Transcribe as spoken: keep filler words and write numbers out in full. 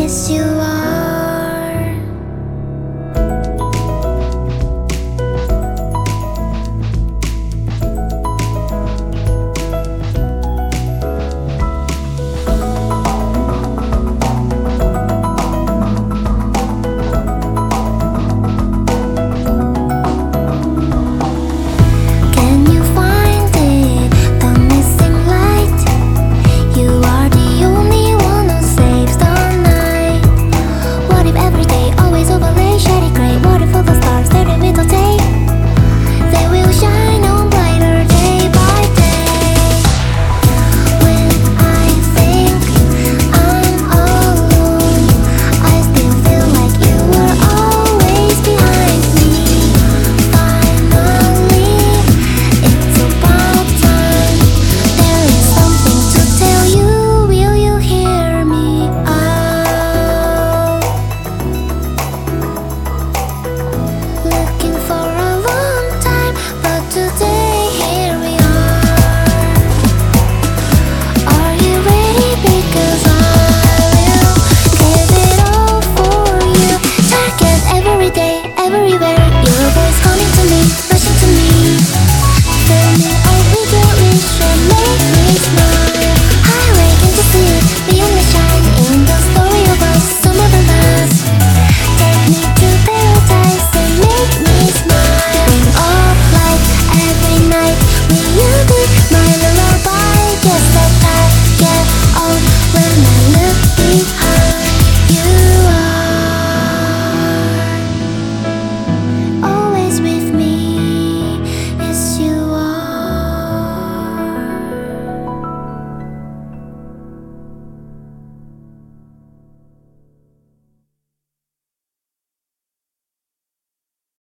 place you are. Can you find it, the missing light? You are the only one who saves the night. What if every day always overlay shady gray? What if all the stars that in middle day, they will shine on brighter day by day? When I think I'm alone, I still feel like you were always behind me. Finally, it's about time. There is something to tell you. Will you hear me out? Looking for a long time, but today here we are. Are you ready? Because I will give it all for you. Target every day, everywhere. Your voice calling to me, rushing to me. Fill me up with your wish and make me smile. Highway, can't you see it? Beyond the shine in the story of us, some of the last. Take me to paradise and make me smile. Bring off light every night. Will you be my lullaby? Guess that